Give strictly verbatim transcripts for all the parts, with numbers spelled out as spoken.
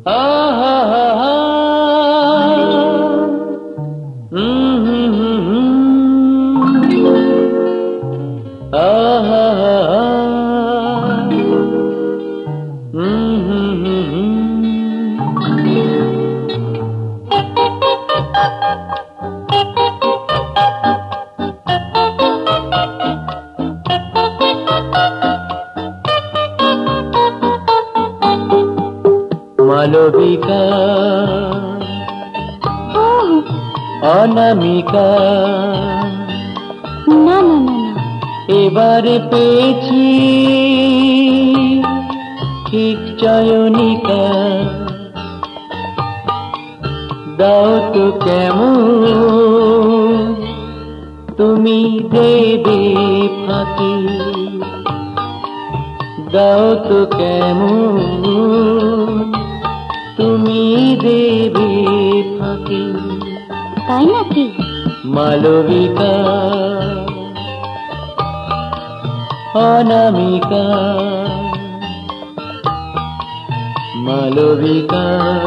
আহা হা হা হুম হুম হুম আহা হা হা হুম হুম হুম মালবিকা অনামিকা না না না না এবারে পেয়েছি ঠিক চয়নিকা দাও তো কেমন তুমি দেবে ফাঁকি দাও তো কেমন তুমি দেবে ফাঁকি তাই নাকি? মালবিকা অনামিকা মালবিকা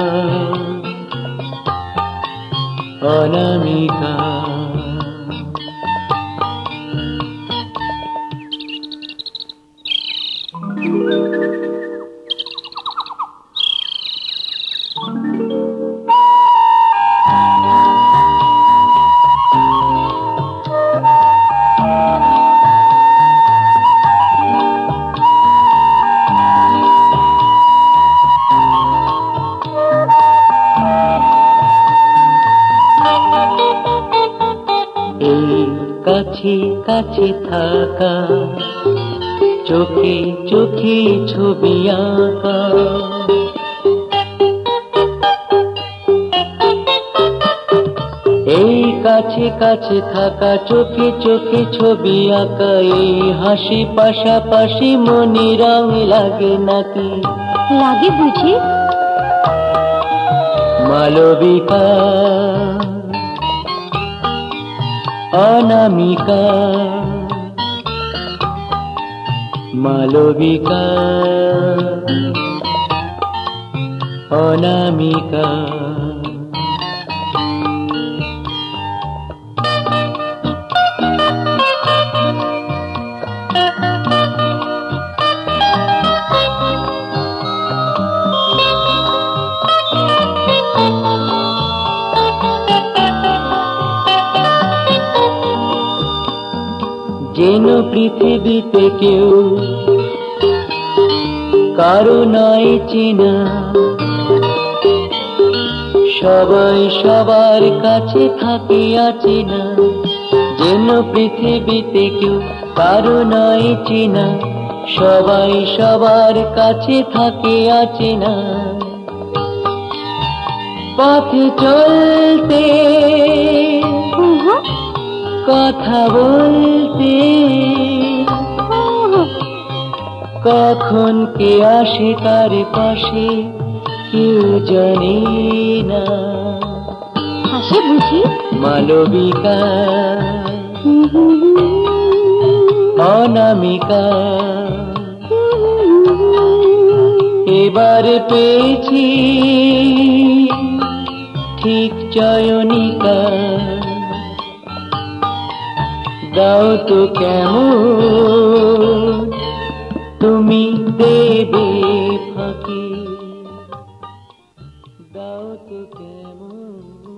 অনামিকা কাছে কাছে থাকা চোখে চোখে ছবি আঁকা এই কাছে কাছে থাকা চোখে চোখে ছবি আঁকা এই হাসি পাশাপাশি মনে রং লাগে নাকি? লাগে বুঝি। মালবিকা অনামিকা মালবিকা অনামিকা যেন পৃথিবীতে কেউ কারো নয় চেনা সবাই সবার কাছে থাকে অচেনা যেন পৃথিবীতে কেউ কারো নয় চেনা সবাই সবার কাছে থাকে অচেনা পথে চলতে কথা বলতে কখন কে আসে তার পাশে কেউ জানে না আসে বুঝি। মালবিকা অনামিকা এবার পেয়েছি ঠিক চয়নিকা দাও তো কেমন তুমি দেবে ফাঁকি দাও তো কেমন